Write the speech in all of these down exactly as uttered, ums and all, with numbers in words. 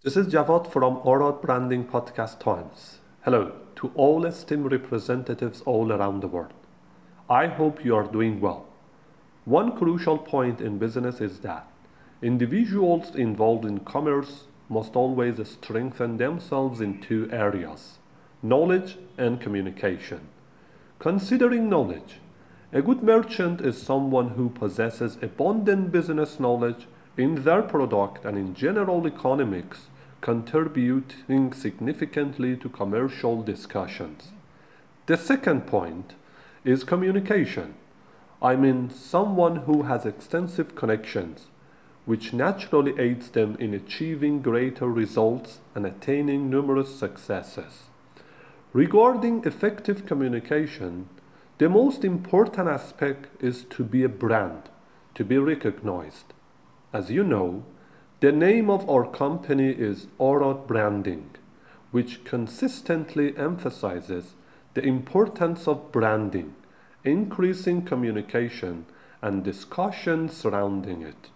This is Javad from Orod Branding Podcast Times. Hello to all esteemed representatives all around the world. I hope you are doing well. One crucial point in business is that individuals involved in commerce must always strengthen themselves in two areas: knowledge and communication. Considering knowledge, a good merchant is someone who possesses abundant business knowledge in their product and in general economics, contributing significantly to commercial discussions. The second point is communication. I mean someone who has extensive connections, which naturally aids them in achieving greater results and attaining numerous successes. Regarding effective communication, the most important aspect is to be a brand, to be recognized. As you know, the name of our company is Orod Branding, which consistently emphasizes the importance of branding, increasing communication, and discussion surrounding it.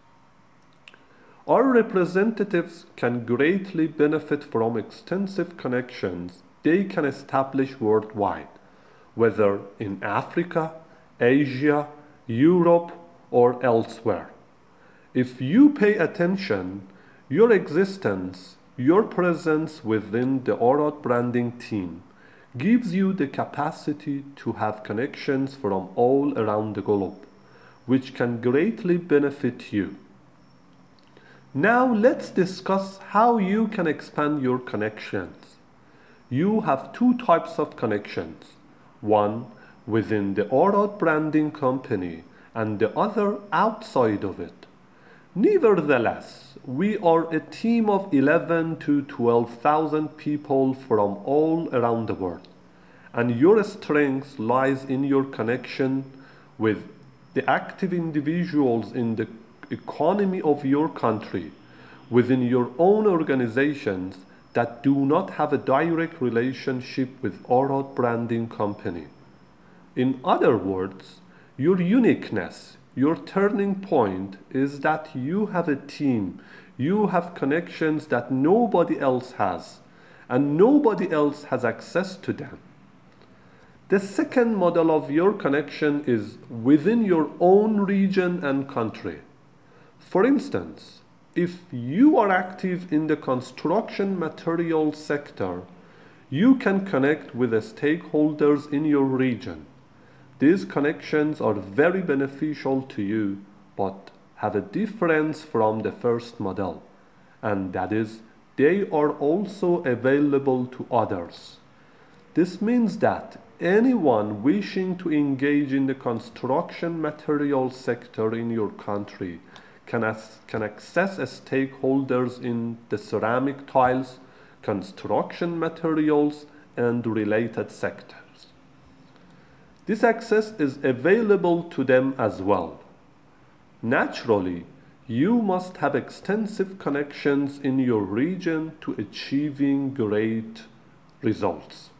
Our representatives can greatly benefit from extensive connections they can establish worldwide, whether in Africa, Asia, Europe, or elsewhere. If you pay attention, your existence, your presence within the Orod Branding team gives you the capacity to have connections from all around the globe, which can greatly benefit you. Now let's discuss how you can expand your connections. You have two types of connections, one within the Orod Branding company and the other outside of it. Nevertheless, we are a team of eleven to twelve thousand people from all around the world, and your strength lies in your connection with the active individuals in the economy of your country, within your own organizations that do not have a direct relationship with Orod Branding Company. In other words, your uniqueness, your turning point is that you have a team, you have connections that nobody else has, and nobody else has access to them. The second model of your connection is within your own region and country. For instance, if you are active in the construction material sector, you can connect with the stakeholders in your region. These connections are very beneficial to you, but have a difference from the first model, and that is, they are also available to others. This means that anyone wishing to engage in the construction material sector in your country can, as, can access stakeholders in the ceramic tiles, construction materials, and related sectors. This access is available to them as well. Naturally, you must have extensive connections in your region to achieving great results.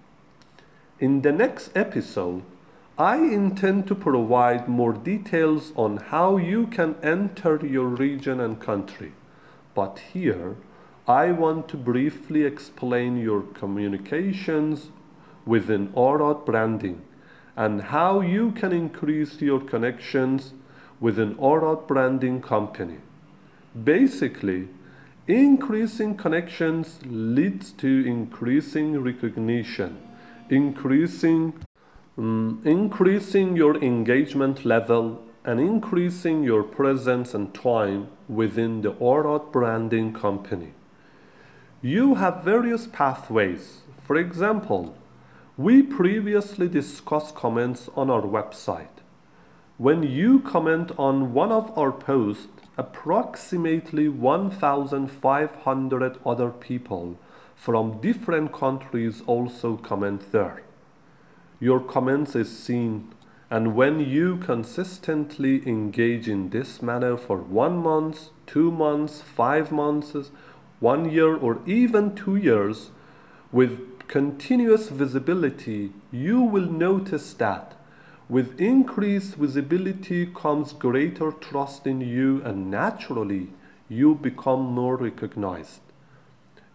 In the next episode, I intend to provide more details on how you can enter your region and country. But here, I want to briefly explain your communications within Orod Branding and how you can increase your connections within Orod Branding Company. Basically, increasing connections leads to increasing recognition, increasing um, increasing your engagement level, and increasing your presence and time within the Orod Branding Company. You have various pathways. For example, we previously discussed comments on our website. When you comment on one of our posts, approximately one thousand five hundred other people from different countries also comment there. Your comments is seen, and when you consistently engage in this manner for one month, two months, five months, one year, or even two years, with continuous visibility, you will notice that with increased visibility comes greater trust in you, and naturally you become more recognized.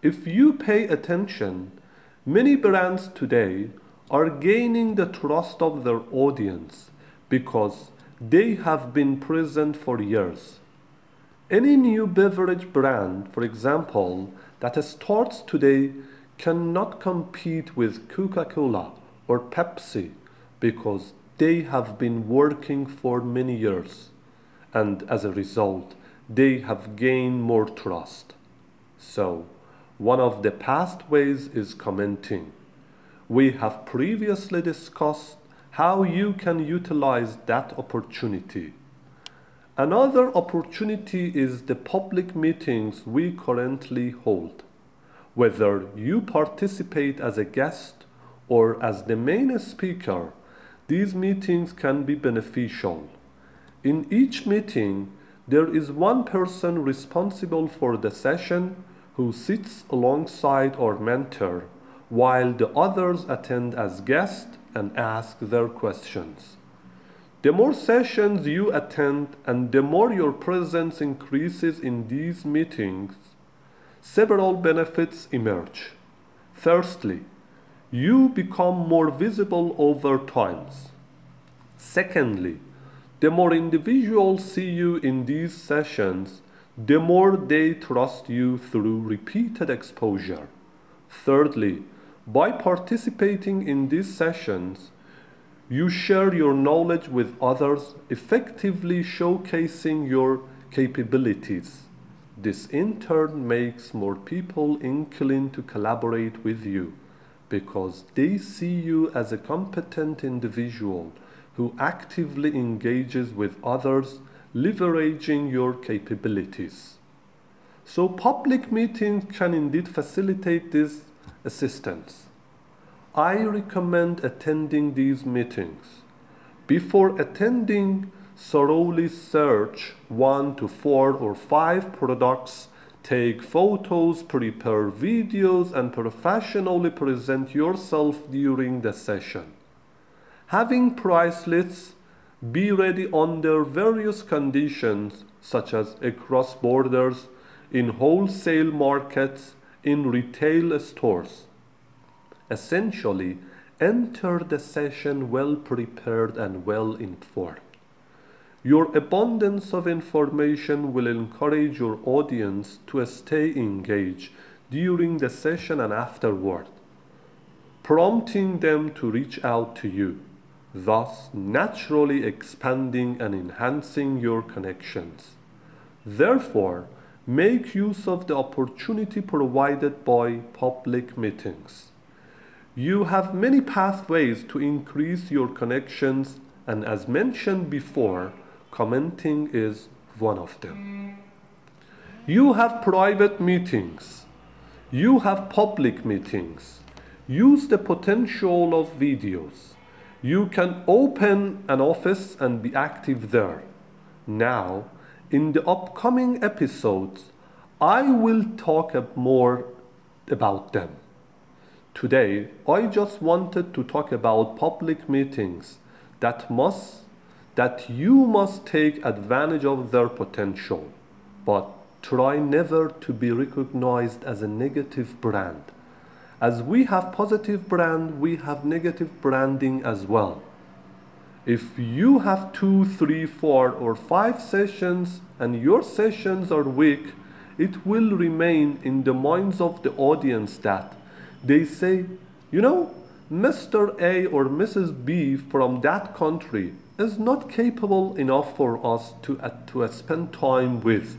If you pay attention, many brands today are gaining the trust of their audience because they have been present for years. Any new beverage brand, for example, that starts today cannot compete with Coca-Cola or Pepsi because they have been working for many years, and as a result, they have gained more trust. So, one of the past ways is commenting. We have previously discussed how you can utilize that opportunity. Another opportunity is the public meetings we currently hold. Whether you participate as a guest or as the main speaker, these meetings can be beneficial. In each meeting, there is one person responsible for the session who sits alongside our mentor, while the others attend as guests and ask their questions. The more sessions you attend and the more your presence increases in these meetings, several benefits emerge. Firstly, you become more visible over time. Secondly, the more individuals see you in these sessions, the more they trust you through repeated exposure. Thirdly, by participating in these sessions, you share your knowledge with others, effectively showcasing your capabilities. This in turn makes more people inclined to collaborate with you because they see you as a competent individual who actively engages with others, leveraging your capabilities. So public meetings can indeed facilitate this assistance. I recommend attending these meetings. Before attending, thoroughly search one to four or five products, take photos, prepare videos, and professionally present yourself during the session. Having price lists, be ready under various conditions such as across borders, in wholesale markets, in retail stores. Essentially, enter the session well prepared and well informed. Your abundance of information will encourage your audience to stay engaged during the session and afterward, prompting them to reach out to you, thus naturally expanding and enhancing your connections. Therefore, make use of the opportunity provided by public meetings. You have many pathways to increase your connections, and as mentioned before, commenting is one of them. You have private meetings. You have public meetings. Use the potential of videos. You can open an office and be active there. Now, in the upcoming episodes, I will talk more about them. Today, I just wanted to talk about public meetings that must, that you must take advantage of their potential, but try never to be recognized as a negative brand. As we have positive brand, we have negative branding as well. If you have two, three, four, or five sessions and your sessions are weak, it will remain in the minds of the audience that they say, you know, Mister A or Missus B from that country is not capable enough for us to, uh, to spend time with.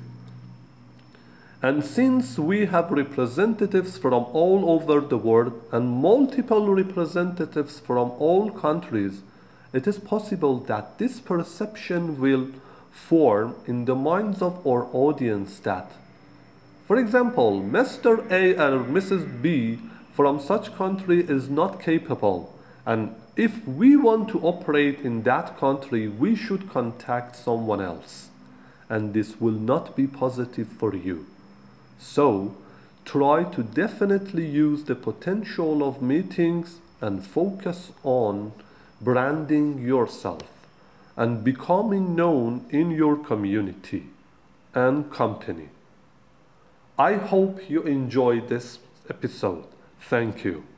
And since we have representatives from all over the world and multiple representatives from all countries, it is possible that this perception will form in the minds of our audience that, for example, Mister A or Missus B from such country is not capable, and if we want to operate in that country, we should contact someone else, and this will not be positive for you. So, try to definitely use the potential of meetings and focus on branding yourself and becoming known in your community and company. I hope you enjoyed this episode. Thank you.